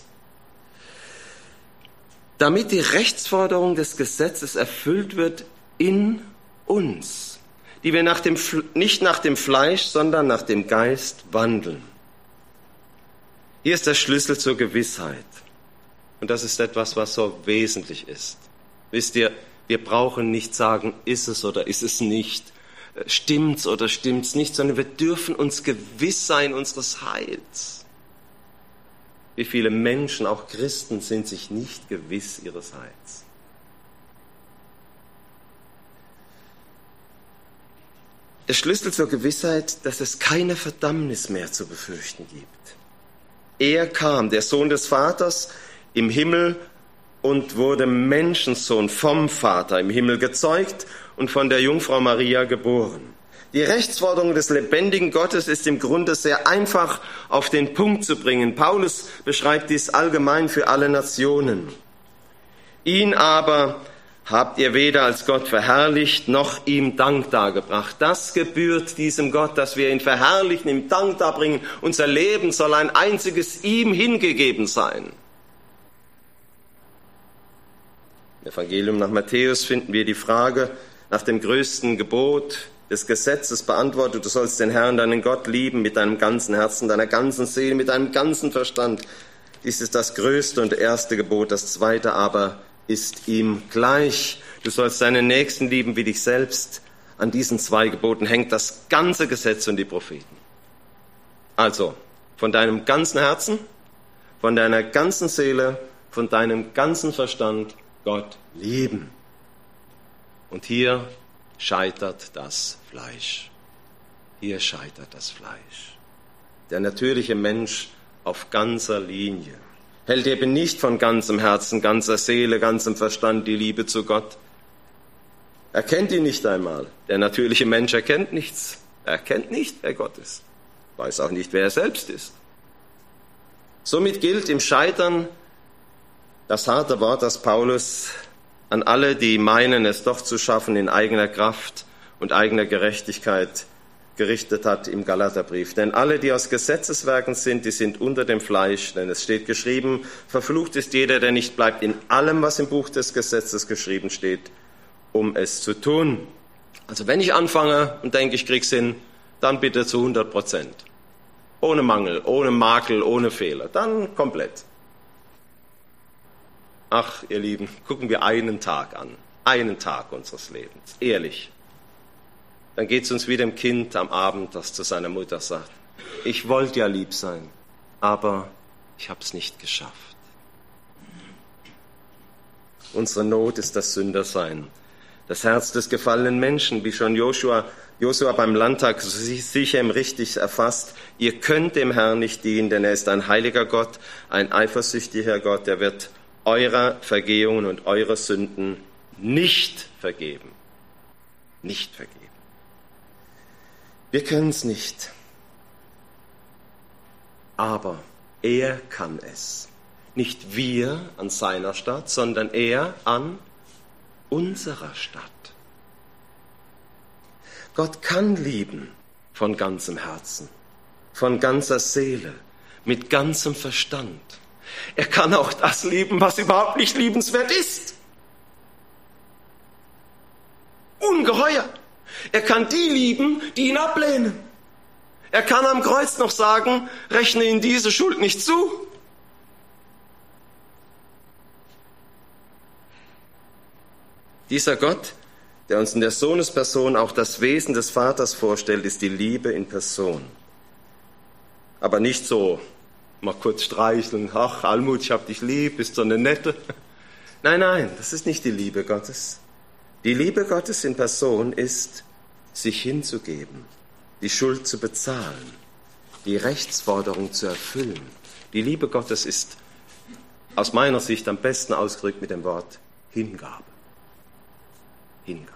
Damit die Rechtsforderung des Gesetzes erfüllt wird in uns, die wir nach dem, nicht nach dem Fleisch, sondern nach dem Geist wandeln. Hier ist der Schlüssel zur Gewissheit. Und das ist etwas, was so wesentlich ist. Wisst ihr, wir brauchen nicht sagen, ist es oder ist es nicht, stimmt's oder stimmt's nicht, sondern wir dürfen uns gewiss sein unseres Heils. Wie viele Menschen, auch Christen, sind sich nicht gewiss ihres Heils. Der Schlüssel zur Gewissheit, dass es keine Verdammnis mehr zu befürchten gibt. Er kam, der Sohn des Vaters, im Himmel und wurde Menschensohn vom Vater im Himmel gezeugt und von der Jungfrau Maria geboren. Die Rechtsforderung des lebendigen Gottes ist im Grunde sehr einfach auf den Punkt zu bringen. Paulus beschreibt dies allgemein für alle Nationen. Ihn aber habt ihr weder als Gott verherrlicht, noch ihm Dank dargebracht. Das gebührt diesem Gott, dass wir ihn verherrlichen, ihm Dank darbringen. Unser Leben soll ein einziges ihm hingegeben sein. Im Evangelium nach Matthäus finden wir die Frage nach dem größten Gebot des Gesetzes beantwortet. Du sollst den Herrn, deinen Gott, lieben mit deinem ganzen Herzen, deiner ganzen Seele, mit deinem ganzen Verstand. Dies ist das größte und erste Gebot. Das zweite aber ist ihm gleich. Du sollst deinen Nächsten lieben wie dich selbst. An diesen zwei Geboten hängt das ganze Gesetz und die Propheten. Also, von deinem ganzen Herzen, von deiner ganzen Seele, von deinem ganzen Verstand Gott lieben. Und hier scheitert das Fleisch. Hier scheitert das Fleisch. Der natürliche Mensch auf ganzer Linie hält eben nicht von ganzem Herzen, ganzer Seele, ganzem Verstand die Liebe zu Gott. Er kennt ihn nicht einmal. Der natürliche Mensch erkennt nichts. Er erkennt nicht, wer Gott ist. Weiß auch nicht, wer er selbst ist. Somit gilt im Scheitern das harte Wort, das Paulus an alle, die meinen, es doch zu schaffen in eigener Kraft und eigener Gerechtigkeit, gerichtet hat im Galaterbrief. Denn alle, die aus Gesetzeswerken sind, die sind unter dem Fleisch. Denn es steht geschrieben, verflucht ist jeder, der nicht bleibt in allem, was im Buch des Gesetzes geschrieben steht, um es zu tun. Also wenn ich anfange und denke, ich krieg's hin, dann bitte zu hundert Prozent. Ohne Mangel, ohne Makel, ohne Fehler. Dann komplett. Ach, ihr Lieben, gucken wir einen Tag an. Einen Tag unseres Lebens. Ehrlich. Dann geht es uns wie dem Kind am Abend, das zu seiner Mutter sagt, ich wollte ja lieb sein, aber ich habe es nicht geschafft. Unsere Not ist das Sündersein. Das Herz des gefallenen Menschen, wie schon Joshua, Josua beim Landtag sicher im richtig erfasst. Ihr könnt dem Herrn nicht dienen, denn er ist ein heiliger Gott, ein eifersüchtiger Gott, der wird eurer Vergehungen und eure Sünden nicht vergeben. Nicht vergeben. Wir können es nicht. Aber er kann es. Nicht wir an seiner Stadt, sondern er an unserer Stadt. Gott kann lieben von ganzem Herzen, von ganzer Seele, mit ganzem Verstand. Er kann auch das lieben, was überhaupt nicht liebenswert ist. Ungeheuer. Er kann die lieben, die ihn ablehnen. Er kann am Kreuz noch sagen, rechne ihnen diese Schuld nicht zu. Dieser Gott, der uns in der Sohnesperson auch das Wesen des Vaters vorstellt, ist die Liebe in Person. Aber nicht so, mal kurz streicheln, ach Almut, ich hab dich lieb, bist so eine Nette. Nein, nein, das ist nicht die Liebe Gottes. Die Liebe Gottes in Person ist, sich hinzugeben, die Schuld zu bezahlen, die Rechtsforderung zu erfüllen. Die Liebe Gottes ist aus meiner Sicht am besten ausgedrückt mit dem Wort Hingabe. Hingabe.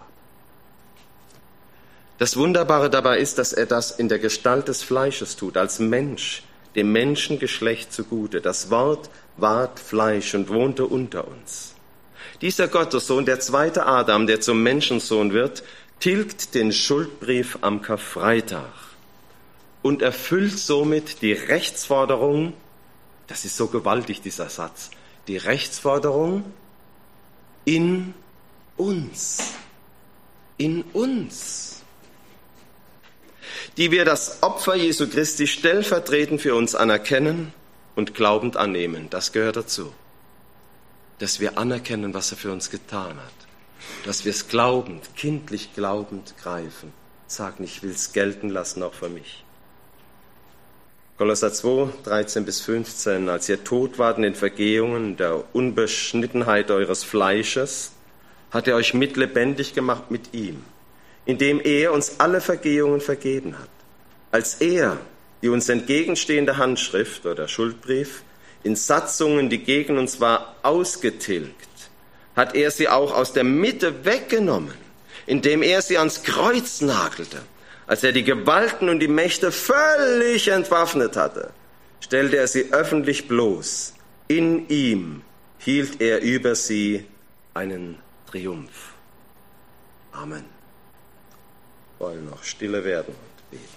Das Wunderbare dabei ist, dass er das in der Gestalt des Fleisches tut, als Mensch, dem Menschengeschlecht zugute. Das Wort ward Fleisch und wohnte unter uns. Dieser Gottessohn, der zweite Adam, der zum Menschensohn wird, tilgt den Schuldbrief am Karfreitag und erfüllt somit die Rechtsforderung, das ist so gewaltig, dieser Satz, die Rechtsforderung in uns, in uns, die wir das Opfer Jesu Christi stellvertretend für uns anerkennen und glaubend annehmen. Das gehört dazu, dass wir anerkennen, was er für uns getan hat, dass wir es glaubend, kindlich glaubend greifen. Sag nicht, ich will es gelten lassen, auch für mich. Kolosser zwei, dreizehn bis fünfzehn, als ihr tot wart in den Vergehungen der Unbeschnittenheit eures Fleisches, hat er euch mitlebendig gemacht mit ihm, indem er uns alle Vergehungen vergeben hat. Als er die uns entgegenstehende Handschrift oder Schuldbrief in Satzungen, die gegen uns war, ausgetilgt, hat er sie auch aus der Mitte weggenommen, indem er sie ans Kreuz nagelte. Als er die Gewalten und die Mächte völlig entwaffnet hatte, stellte er sie öffentlich bloß. In ihm hielt er über sie einen Triumph. Amen. Wir wollen noch stille werden und beten.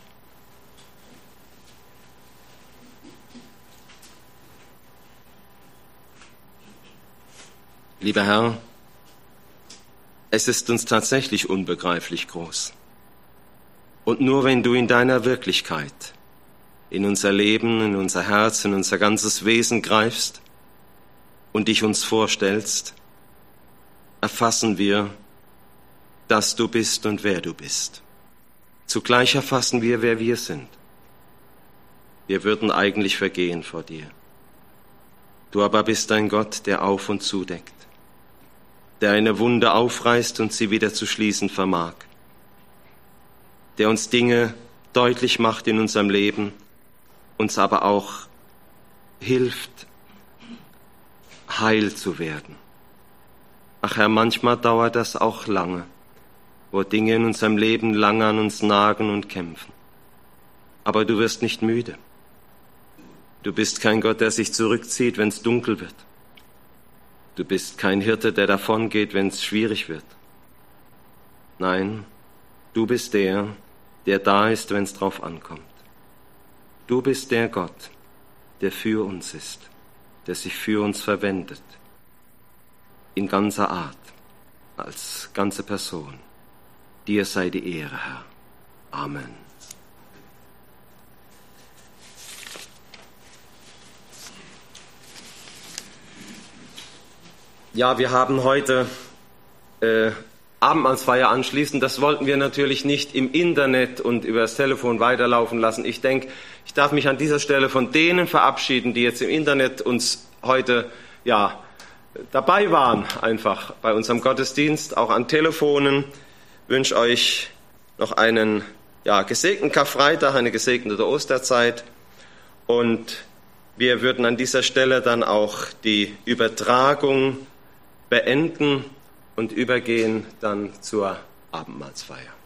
Lieber Herr, es ist uns tatsächlich unbegreiflich groß. Und nur wenn du in deiner Wirklichkeit, in unser Leben, in unser Herz, in unser ganzes Wesen greifst und dich uns vorstellst, erfassen wir, dass du bist und wer du bist. Zugleich erfassen wir, wer wir sind. Wir würden eigentlich vergehen vor dir. Du aber bist ein Gott, der auf und zudeckt, der eine Wunde aufreißt und sie wieder zu schließen vermag, der uns Dinge deutlich macht in unserem Leben, uns aber auch hilft, heil zu werden. Ach Herr, manchmal dauert das auch lange, wo Dinge in unserem Leben lange an uns nagen und kämpfen. Aber du wirst nicht müde. Du bist kein Gott, der sich zurückzieht, wenn es dunkel wird. Du bist kein Hirte, der davongeht, wenn es schwierig wird. Nein, du bist der, der da ist, wenn es drauf ankommt. Du bist der Gott, der für uns ist, der sich für uns verwendet, in ganzer Art, als ganze Person. Dir sei die Ehre, Herr. Amen. Ja, wir haben heute äh, Abendmahlsfeier anschließend. Das wollten wir natürlich nicht im Internet und über das Telefon weiterlaufen lassen. Ich denke, ich darf mich an dieser Stelle von denen verabschieden, die jetzt im Internet uns heute ja dabei waren, einfach bei unserem Gottesdienst, auch an Telefonen. Ich wünsche euch noch einen ja, gesegneten Karfreitag, eine gesegnete Osterzeit. Und wir würden an dieser Stelle dann auch die Übertragung beenden und übergehen dann zur Abendmahlsfeier.